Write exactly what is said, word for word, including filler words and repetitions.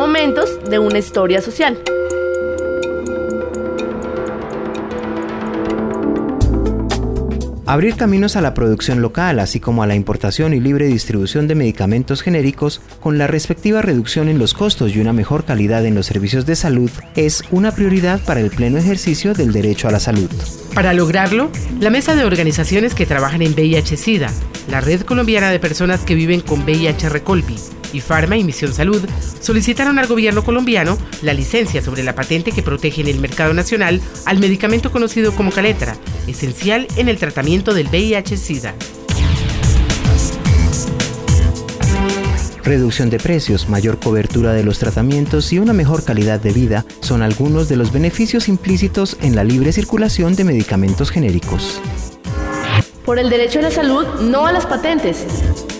momentos de una historia social. Abrir caminos a la producción local, así como a la importación y libre distribución de medicamentos genéricos, con la respectiva reducción en los costos y una mejor calidad en los servicios de salud, es una prioridad para el pleno ejercicio del derecho a la salud. Para lograrlo, la Mesa de Organizaciones que trabajan en V I H-Sida, la Red Colombiana de Personas que Viven con V I H-Recolpi y Farma y Misión Salud solicitaron al gobierno colombiano la licencia sobre la patente que protege en el mercado nacional al medicamento conocido como Caletra, esencial en el tratamiento del V I H-Sida. Reducción de precios, mayor cobertura de los tratamientos y una mejor calidad de vida son algunos de los beneficios implícitos en la libre circulación de medicamentos genéricos. Por el derecho a la salud, no a las patentes.